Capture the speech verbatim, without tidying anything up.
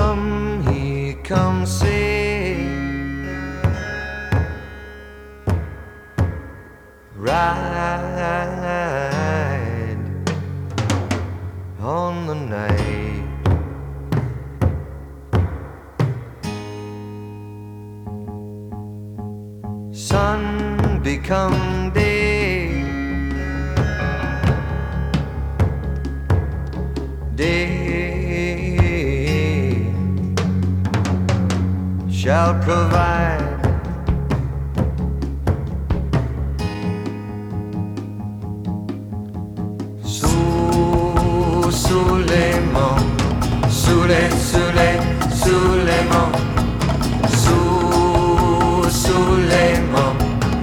Come, he come say, ride on the night. Sun become day, day shall provide